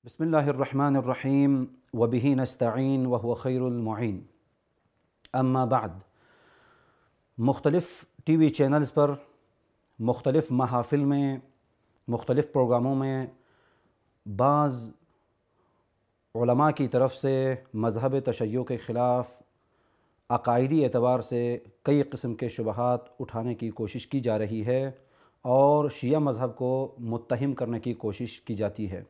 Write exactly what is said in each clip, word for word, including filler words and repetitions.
بسم اللہ الرحمن الرحیم وبہ نستعین وہو خیر المعین اما بعد۔ مختلف ٹی وی چینلز پر مختلف محافل میں مختلف پروگراموں میں بعض علماء کی طرف سے مذہب تشیع کے خلاف عقائدی اعتبار سے کئی قسم کے شبہات اٹھانے کی کوشش کی جا رہی ہے اور شیعہ مذہب کو متہم کرنے کی کوشش کی جاتی ہے۔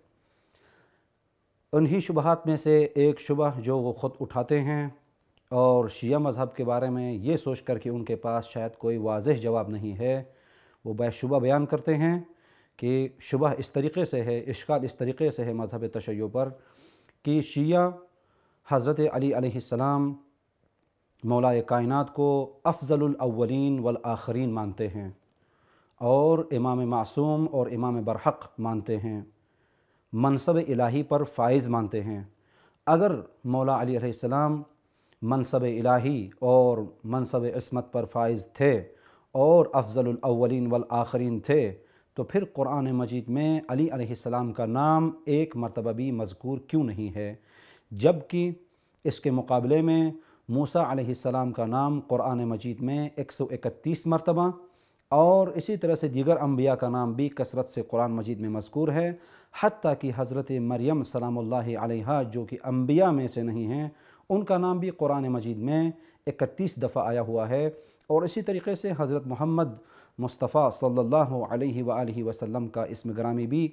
انہی شبہات میں سے ایک شبہ جو وہ خود اٹھاتے ہیں اور شیعہ مذہب کے بارے میں یہ سوچ کر کہ ان کے پاس شاید کوئی واضح جواب نہیں ہے، وہ بے شبہ بیان کرتے ہیں کہ شبہ اس طریقے سے ہے، اشکال اس طریقے سے ہے مذہب تشیع پر کہ شیعہ حضرت علی علیہ السلام مولا کائنات کو افضل الاولین والآخرین مانتے ہیں اور امام معصوم اور امام برحق مانتے ہیں، منصب الہی پر فائز مانتے ہیں۔ اگر مولا علی علیہ السلام منصب الہی اور منصب عصمت پر فائز تھے اور افضل الاولین والآخرین تھے تو پھر قرآن مجید میں علی علیہ السلام کا نام ایک مرتبہ بھی مذکور کیوں نہیں ہے، جبکہ اس کے مقابلے میں موسیٰ علیہ السلام کا نام قرآن مجید میں ایک سو اکتیس مرتبہ اور اسی طرح سے دیگر انبیاء کا نام بھی کثرت سے قرآن مجید میں مذکور ہے، حتیٰ کہ حضرت مریم سلام اللہ علیہا جو کہ انبیاء میں سے نہیں ہیں ان کا نام بھی قرآن مجید میں اکتیس دفعہ آیا ہوا ہے، اور اسی طریقے سے حضرت محمد مصطفیٰ صلی اللہ علیہ وآلہ وسلم کا اسم گرامی بھی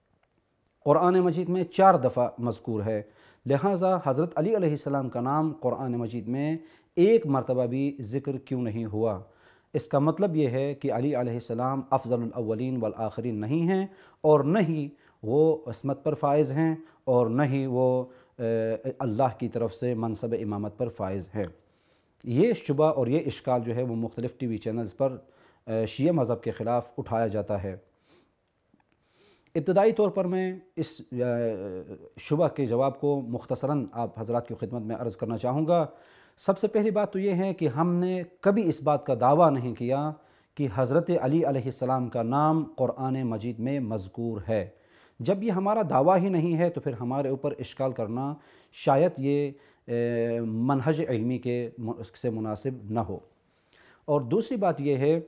قرآن مجید میں چار دفعہ مذکور ہے۔ لہٰذا حضرت علی علیہ السلام کا نام قرآن مجید میں ایک مرتبہ بھی ذکر کیوں نہیں ہوا؟ اس کا مطلب یہ ہے کہ علی علیہ السلام افضل الاولین والآخرین نہیں ہیں اور نہ ہی وہ عصمت پر فائز ہیں اور نہ ہی وہ اللہ کی طرف سے منصب امامت پر فائز ہیں۔ یہ شبہ اور یہ اشکال جو ہے وہ مختلف ٹی وی چینلز پر شیعہ مذہب کے خلاف اٹھایا جاتا ہے۔ ابتدائی طور پر میں اس شبہ کے جواب کو مختصراً آپ حضرات کی خدمت میں عرض کرنا چاہوں گا۔ سب سے پہلی بات تو یہ ہے کہ ہم نے کبھی اس بات کا دعویٰ نہیں کیا کہ حضرت علی علیہ السلام کا نام قرآن مجید میں مذکور ہے۔ جب یہ ہمارا دعویٰ ہی نہیں ہے تو پھر ہمارے اوپر اشکال کرنا شاید یہ منہج علمی کے سے مناسب نہ ہو۔ اور دوسری بات یہ ہے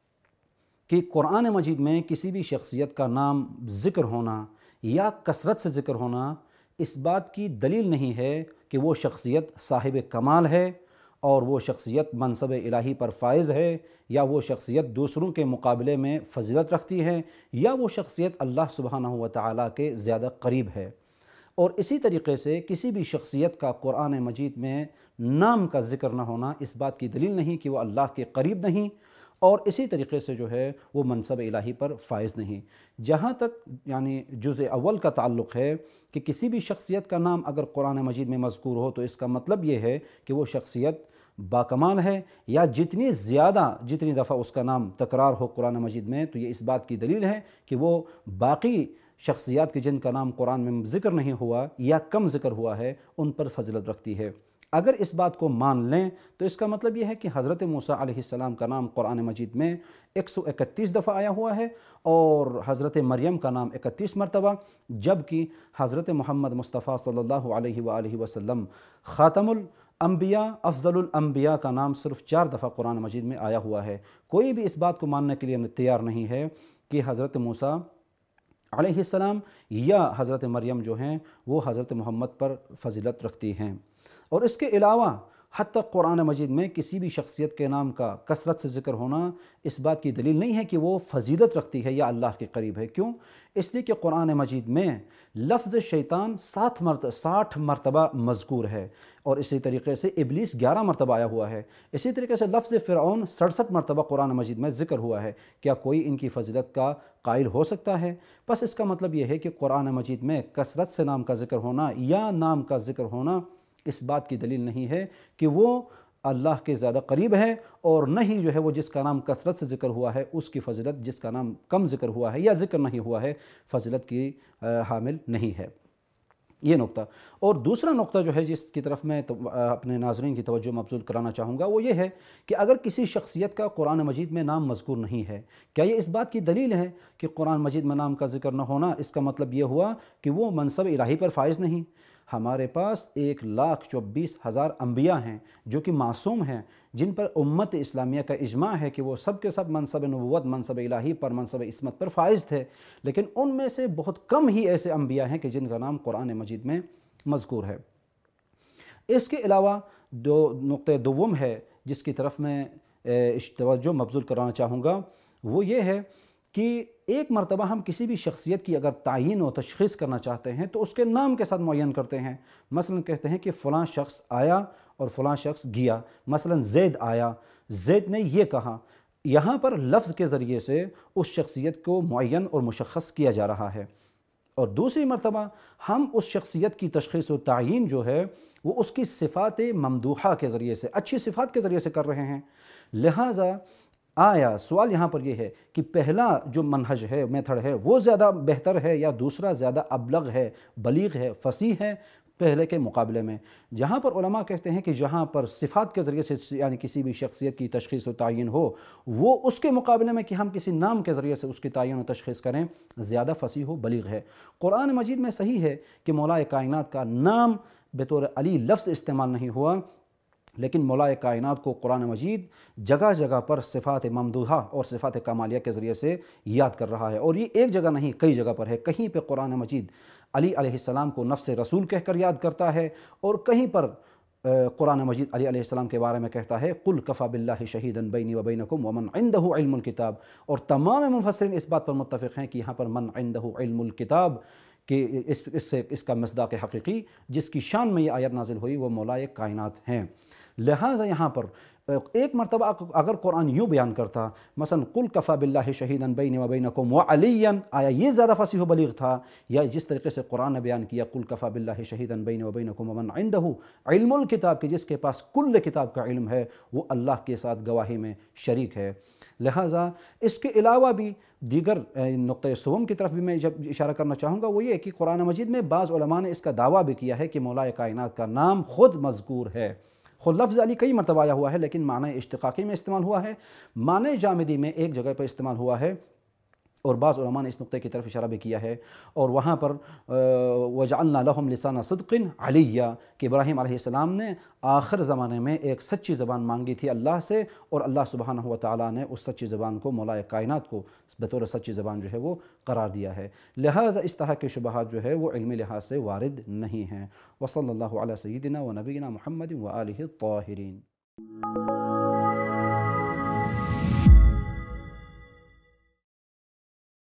کہ قرآن مجید میں کسی بھی شخصیت کا نام ذکر ہونا یا کثرت سے ذکر ہونا اس بات کی دلیل نہیں ہے کہ وہ شخصیت صاحب کمال ہے اور وہ شخصیت منصب الہی پر فائز ہے یا وہ شخصیت دوسروں کے مقابلے میں فضیلت رکھتی ہے یا وہ شخصیت اللہ سبحانہ و تعالیٰ کے زیادہ قریب ہے۔ اور اسی طریقے سے کسی بھی شخصیت کا قرآن مجید میں نام کا ذکر نہ ہونا اس بات کی دلیل نہیں کہ وہ اللہ کے قریب نہیں اور اسی طریقے سے جو ہے وہ منصب الہی پر فائز نہیں۔ جہاں تک یعنی جزء اول کا تعلق ہے کہ کسی بھی شخصیت کا نام اگر قرآن مجید میں مذکور ہو تو اس کا مطلب یہ ہے کہ وہ شخصیت باکمال ہے، یا جتنی زیادہ جتنی دفعہ اس کا نام تکرار ہو قرآن مجید میں تو یہ اس بات کی دلیل ہے کہ وہ باقی شخصیات کے جن کا نام قرآن میں ذکر نہیں ہوا یا کم ذکر ہوا ہے ان پر فضیلت رکھتی ہے۔ اگر اس بات کو مان لیں تو اس کا مطلب یہ ہے کہ حضرت موسیٰ علیہ السلام کا نام قرآن مجید میں ایک سو اکتیس دفعہ آیا ہوا ہے اور حضرت مریم کا نام اکتیس مرتبہ، جبکہ حضرت محمد مصطفیٰ صلی اللہ علیہ وآلہ وسلم خاتم الانبیاء افضل الانبیاء کا نام صرف چار دفعہ قرآن مجید میں آیا ہوا ہے۔ کوئی بھی اس بات کو ماننے کے لیے تیار نہیں ہے کہ حضرت موسیٰ علیہ السلام یا حضرت مریم جو ہیں وہ حضرت محمد پر فضیلت رکھتی ہیں۔ اور اس کے علاوہ حتیٰ قرآن مجید میں کسی بھی شخصیت کے نام کا کثرت سے ذکر ہونا اس بات کی دلیل نہیں ہے کہ وہ فضیلت رکھتی ہے یا اللہ کے قریب ہے۔ کیوں؟ اس لیے کہ قرآن مجید میں لفظ شیطان سات مرتبہ ساٹھ مرتبہ مذکور ہے اور اسی طریقے سے ابلیس گیارہ مرتبہ آیا ہوا ہے۔ اسی طریقے سے لفظ فرعون سڑسٹھ مرتبہ قرآن مجید میں ذکر ہوا ہے۔ کیا کوئی ان کی فضیلت کا قائل ہو سکتا ہے؟ بس اس کا مطلب یہ ہے کہ قرآن مجید میں کثرت سے نام کا ذکر ہونا یا نام کا ذکر ہونا اس بات کی دلیل نہیں ہے کہ وہ اللہ کے زیادہ قریب ہے اور نہ ہی جو ہے وہ جس کا نام کثرت سے ذکر ہوا ہے اس کی فضیلت جس کا نام کم ذکر ہوا ہے یا ذکر نہیں ہوا ہے فضیلت کی حامل نہیں ہے۔ یہ نقطہ۔ اور دوسرا نقطہ جو ہے جس کی طرف میں اپنے ناظرین کی توجہ مبذول کرانا چاہوں گا وہ یہ ہے کہ اگر کسی شخصیت کا قرآن مجید میں نام مذکور نہیں ہے، کیا یہ اس بات کی دلیل ہے کہ قرآن مجید میں نام کا ذکر نہ ہونا اس کا مطلب یہ ہوا کہ وہ منصب الہی پر فائز نہیں؟ ہمارے پاس ایک لاکھ چوبیس ہزار انبیاء ہیں جو کہ معصوم ہیں، جن پر امت اسلامیہ کا اجماع ہے کہ وہ سب کے سب منصب نبوت، منصب الہی پر، منصب عصمت پر فائز تھے، لیکن ان میں سے بہت کم ہی ایسے انبیاء ہیں کہ جن کا نام قرآن مجید میں مذکور ہے۔ اس کے علاوہ دو نقطہ دوم ہے جس کی طرف میں توجہ مبذول کرانا چاہوں گا، وہ یہ ہے کہ ایک مرتبہ ہم کسی بھی شخصیت کی اگر تعین و تشخیص کرنا چاہتے ہیں تو اس کے نام کے ساتھ معین کرتے ہیں۔ مثلا کہتے ہیں کہ فلاں شخص آیا اور فلاں شخص گیا، مثلا زید آیا، زید نے یہ کہا، یہاں پر لفظ کے ذریعے سے اس شخصیت کو معین اور مشخص کیا جا رہا ہے۔ اور دوسری مرتبہ ہم اس شخصیت کی تشخیص و تعین جو ہے وہ اس کی صفات ممدوحہ کے ذریعے سے، اچھی صفات کے ذریعے سے کر رہے ہیں۔ لہٰذا آیا سوال یہاں پر یہ ہے کہ پہلا جو منہج ہے، میتھڈ ہے، وہ زیادہ بہتر ہے یا دوسرا زیادہ ابلغ ہے، بلیغ ہے، فصیح ہے پہلے کے مقابلے میں؟ جہاں پر علماء کہتے ہیں کہ جہاں پر صفات کے ذریعے سے یعنی کسی بھی شخصیت کی تشخیص و تعین ہو، وہ اس کے مقابلے میں کہ ہم کسی نام کے ذریعے سے اس کی تعین و تشخیص کریں زیادہ فصیح و بلیغ ہے۔ قرآن مجید میں صحیح ہے کہ مولا کائنات کا نام بطور علی لفظ استعمال نہیں ہوا، لیکن مولا کائنات کو قرآن مجید جگہ جگہ پر صفات ممدوحہ اور صفات کمالیہ کے ذریعے سے یاد کر رہا ہے، اور یہ ایک جگہ نہیں کئی جگہ پر ہے۔ کہیں پہ قرآن مجید علی علیہ السلام کو نفس رسول کہہ کر یاد کرتا ہے، اور کہیں پر قرآن مجید علی علیہ السلام کے بارے میں کہتا ہے قل کفی باللہ شہیدا بینی و بینکم ومن عندہ علم الکتاب، اور تمام مفسرین اس بات پر متفق ہیں کہ یہاں پر من عندہ علم الکتاب کہ اس اس سے اس کا مصداق حقیقی جس کی شان میں یہ آیت نازل ہوئی وہ مولا کائنات ہیں۔ لہٰذا یہاں پر ایک مرتبہ اگر قرآن یوں بیان کرتا مثلا قل کفی باللہ شہیدا بینی و بینکم وعلیا، آیا یہ زیادہ فصیح و بلیغ تھا؟ یا جس طریقے سے قرآن نے بیان کیا قل کفی باللہ شہیدا بینی و بینکم ومن عندہ علم الکتاب کہ جس کے پاس کل کتاب کا علم ہے وہ اللہ کے ساتھ گواہی میں شریک ہے۔ لہٰذا اس کے علاوہ بھی دیگر نقطۂ سوم کی طرف بھی میں جب اشارہ کرنا چاہوں گا وہ یہ کہ قرآن مجید میں بعض علماء نے اس کا دعویٰ بھی کیا ہے کہ مولا کائنات کا نام خود مذکور ہے۔ خود لفظ علی کئی مرتبہ آیا ہوا ہے لیکن معنی اشتقاقی میں استعمال ہوا ہے، معنی جامدی میں ایک جگہ پر استعمال ہوا ہے، اور بعض علماء نے اس نقطے کی طرف اشارہ بھی کیا ہے، اور وہاں پر وَجَعَلْنَا لَهُمْ لِسَانَ صِدْقٍ عَلِيًّا کہ ابراہیم علیہ السلام نے آخر زمانے میں ایک سچی زبان مانگی تھی اللہ سے، اور اللہ سبحانہ و تعالیٰ نے اس سچی زبان کو مولا کائنات کو بطور سچی زبان جو ہے وہ قرار دیا ہے۔ لہٰذا اس طرح کے شبہات جو ہے وہ علمی لحاظ سے وارد نہیں ہیں۔ وصلی اللہ علی سیدنا و نبینا محمد و آلہ الطاہرین۔